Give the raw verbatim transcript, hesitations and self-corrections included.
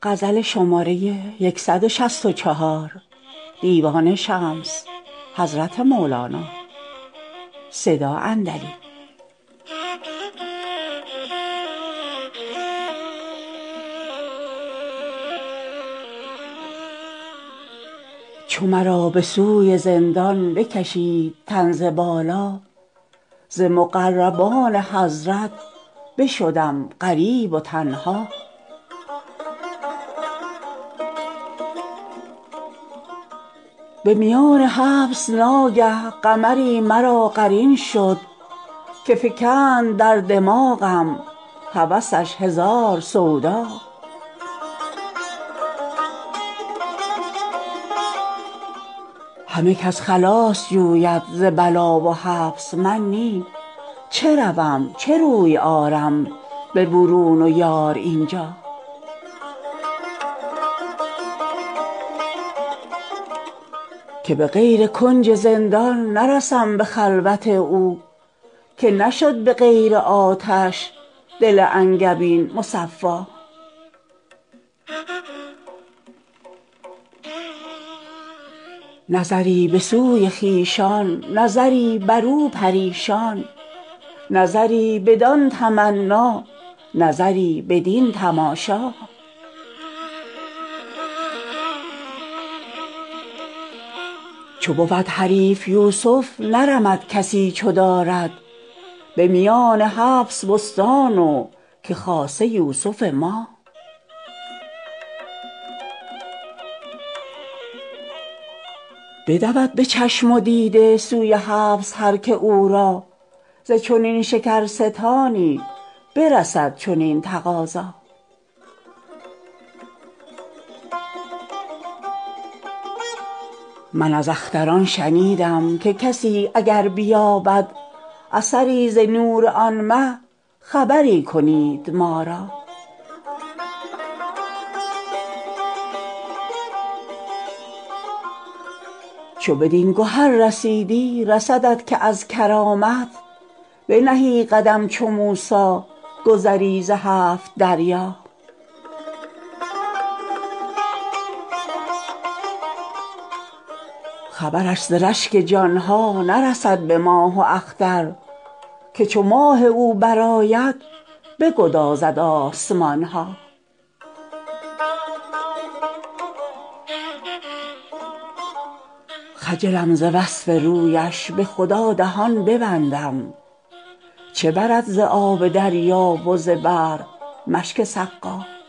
غزل شماره صد و شصت و چهار. دیوان شمس حضرت مولانا. صدا اندلی. چو مرا به سوی زندان بکشید تن ز بالا، ز مقربان حضرت بشدم غریب و تنها. به میان حبس ناگه قمری مرا قرین شد، که فکند در دماغم هوسش هزار سودا. همه کس خلاص جوید ز بلا و حبس، من نی چه روم چه روی آرم به برون و یار اینجا. که به غیر کنج زندان نرسم به خلوت او، که نشد به غیر آتش دل انگبین مصفا. نظری به سوی خویشان، نظری بر او پریشان، نظری بدان تمنا، نظری بدین تماشا. چو بود حریف یوسف نرمد کسی چو دارد، به میان حبس بستان و که خاصه یوسف ما. بدود به چشم و دیده سوی حبس هر که او را، ز چنین شکرستانی برسد چنین تقاضا. من از اختران شنیدم که کسی اگر بیابد اثری ز نور آن مه، خبری کنید ما را. چو بدین گهر رسیدی رسدت که از کرامت، بنهی قدم چو موسی گذری ز هفت دریا. خبرش ز رشک جان ها نرسد به ماه و اختر، که چو ماه او برآید بگدازد آسمان ها. خجلم ز وصف رویش به خدا دهان ببندم، چه برد ز آب دریا و ز بحر مشک سقا.